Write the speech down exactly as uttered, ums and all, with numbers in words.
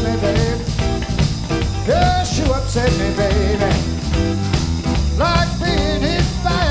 me, babe. Yes, you upset me, baby. Like being hit by